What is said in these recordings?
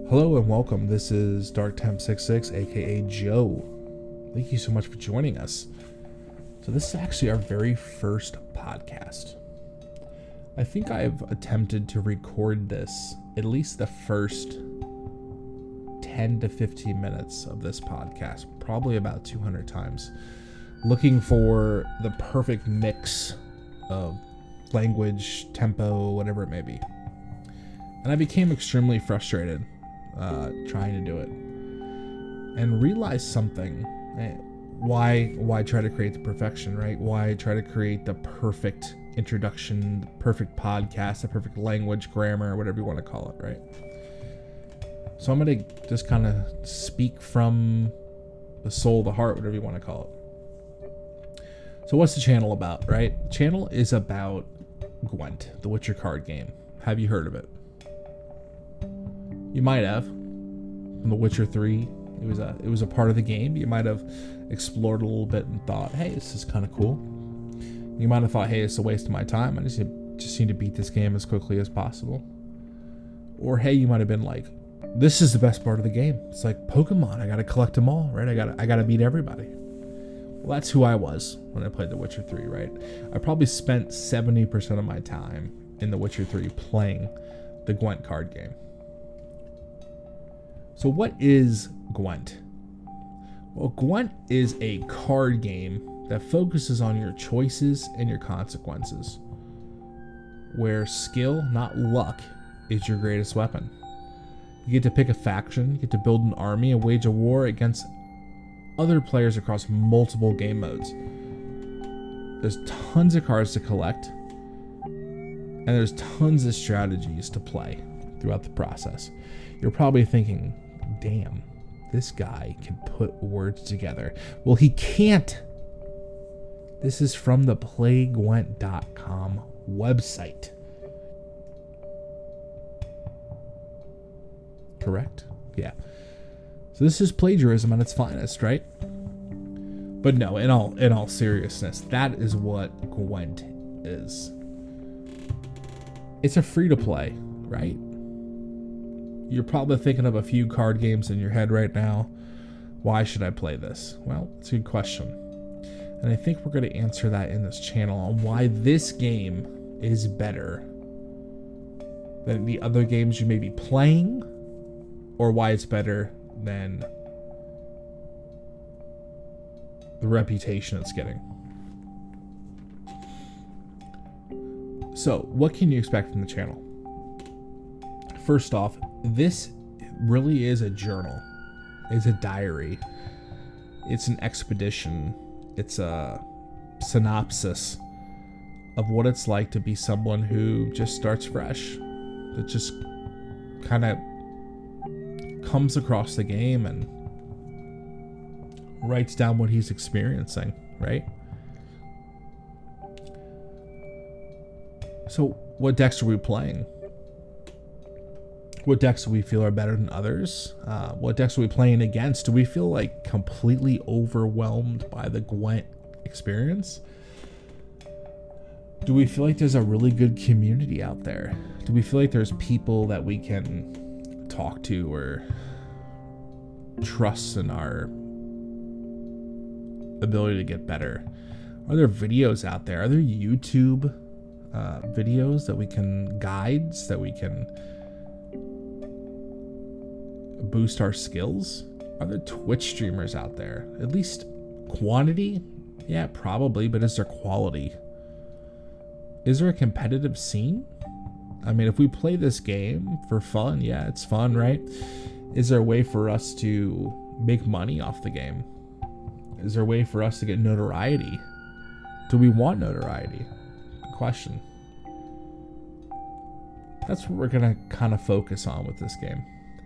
Hello and welcome. This is DarkTemp66, aka Joe. Thank you so much for joining us. So this is actually our very first podcast. I think I've attempted to record this, at least the first 10 to 15 minutes of this podcast, probably about 200 times, looking for the perfect mix of language, tempo, whatever it may be. And I became extremely frustrated trying to do it and realized something. Why try to create the perfection, right? Why try to create the perfect introduction, the perfect podcast, the perfect language, grammar, whatever you want to call it, right? So I'm going to just kind of speak from the soul, the heart, whatever you want to call it. So what's the channel about, right? The channel is about Gwent, the Witcher card game. Have you heard of it? You might have. From The Witcher 3, it was a part of the game. You might have explored a little bit and thought, hey, this is kind of cool. You might have thought, hey, it's a waste of my time. I just need to beat this game as quickly as possible. Or hey, you might have been like, this is the best part of the game. It's like Pokemon. I gotta collect them all, right? I gotta beat everybody. Well, that's who I was when I played The Witcher 3, right? I probably spent 70% of my time in The Witcher 3 playing the Gwent card game. So what is Gwent? Well, Gwent is a card game that focuses on your choices and your consequences, where skill, not luck, is your greatest weapon. You get to pick a faction, you get to build an army and wage a war against other players across multiple game modes. There's tons of cards to collect, and there's tons of strategies to play throughout the process. You're probably thinking, damn, this guy can put words together. Well, he can't. This is from the playgwent.com website. Correct? Yeah. So this is plagiarism at its finest, right? But no, in all seriousness, that is what Gwent is. It's a free-to-play, right? You're probably thinking of a few card games in your head right now. Why should I play this? Well, it's a good question. And I think we're going to answer that in this channel on why this game is better than the other games you may be playing, or why it's better than the reputation it's getting. So, what can you expect from the channel? First off, this really is a journal. It's a diary. It's an expedition. It's a synopsis of what it's like to be someone who just starts fresh. That just kind of comes across the game and writes down what he's experiencing, right? So, what decks are we playing? What decks do we feel are better than others? What decks are we playing against? Do we feel like completely overwhelmed by the Gwent experience? Do we feel like there's a really good community out there? Do we feel like there's people that we can talk to or trust in our ability to get better? Are there videos out there? Are there YouTube videos that we can, guides that we can boost our skills? Are there Twitch streamers out there? At least quantity? Yeah, probably, but is there quality? Is there a competitive scene? I mean, if we play this game for fun, yeah, it's fun, right? Is there a way for us to make money off the game? Is there a way for us to get notoriety? Do we want notoriety? Good question. That's what we're gonna kind of focus on with this game.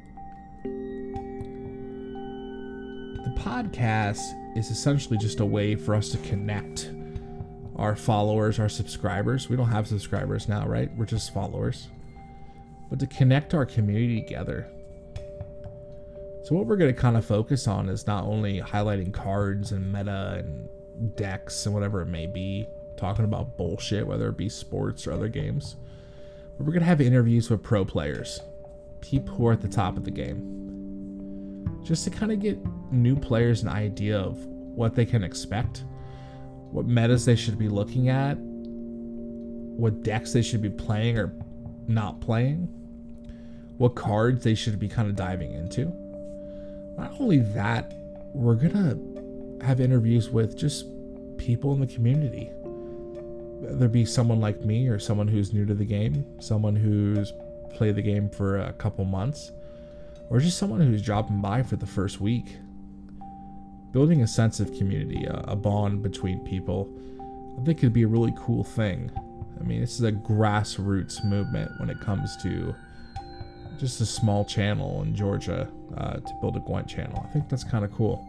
The podcast is essentially just a way for us to connect our followers, our subscribers. We don't have subscribers now, right? We're just followers. But to connect our community together. So what we're going to kind of focus on is not only highlighting cards and meta and decks and whatever it may be, talking about bullshit, whether it be sports or other games, but we're going to have interviews with pro players. people who are at the top of the game, just to kind of get new players an idea of what they can expect, what metas they should be looking at, what decks they should be playing or not playing, what cards they should be kind of diving into. Not only that, we're gonna have interviews with just people in the community. Whether it be someone like me or someone who's new to the game, someone who's played the game for a couple months, or just someone who's dropping by for the first week. Building a sense of community, a bond between people, I think could be a really cool thing. I mean, this is a grassroots movement when it comes to just a small channel in Georgia to build a Gwent channel. I think that's kind of cool.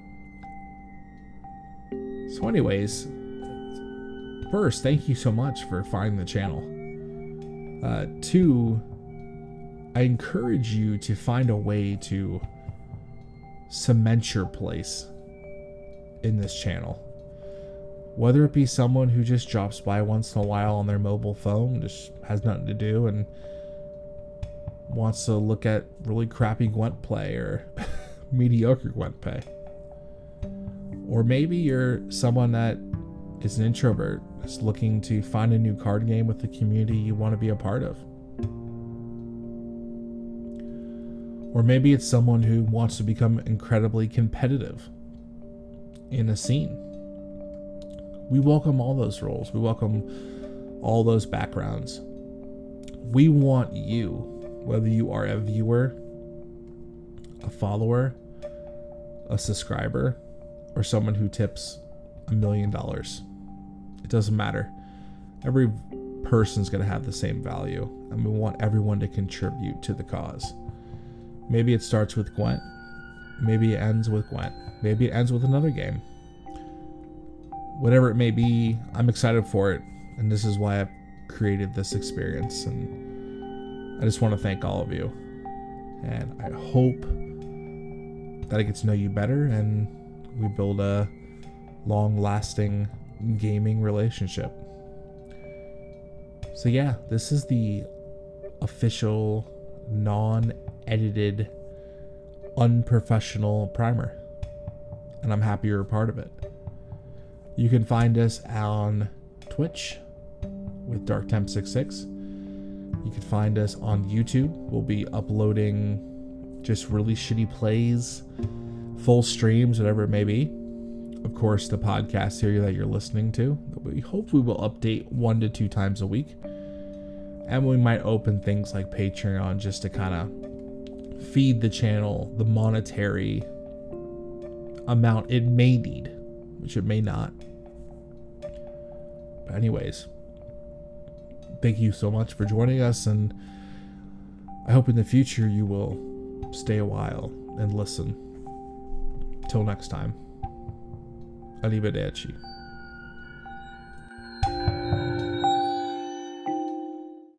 So anyways, first, thank you so much for finding the channel. Two, I encourage you to find a way to cement your place in this channel. Whether it be someone who just drops by once in a while on their mobile phone, just has nothing to do and wants to look at really crappy Gwent play or mediocre Gwent play. Or maybe you're someone that is an introvert, is looking to find a new card game with the community you want to be a part of. Or maybe it's someone who wants to become incredibly competitive in a scene. We welcome all those roles. We welcome all those backgrounds. We want you, whether you are a viewer, a follower, a subscriber, or someone who tips $1 million. It doesn't matter. Every person's going to have the same value, and we want everyone to contribute to the cause. Maybe it starts with Gwent. Maybe it ends with Gwent. Maybe it ends with another game. Whatever it may be, I'm excited for it, and this is why I've created this experience, and I just want to thank all of you. And I hope that I get to know you better and we build a long-lasting gaming relationship. So yeah, this is the official, non-edited, unprofessional primer, and I'm happy you're a part of it. You can find us on Twitch with DarkTemp66. You can find us on YouTube. We'll be uploading just really shitty plays, full streams, whatever it may be. Of course, the podcast here that you're listening to, we hope we will update 1 to 2 times a week. And we might open things like Patreon just to kind of feed the channel the monetary amount it may need, which it may not. But anyways, thank you so much for joining us, and I hope in the future you will stay a while and listen. Till next time, arrivederci.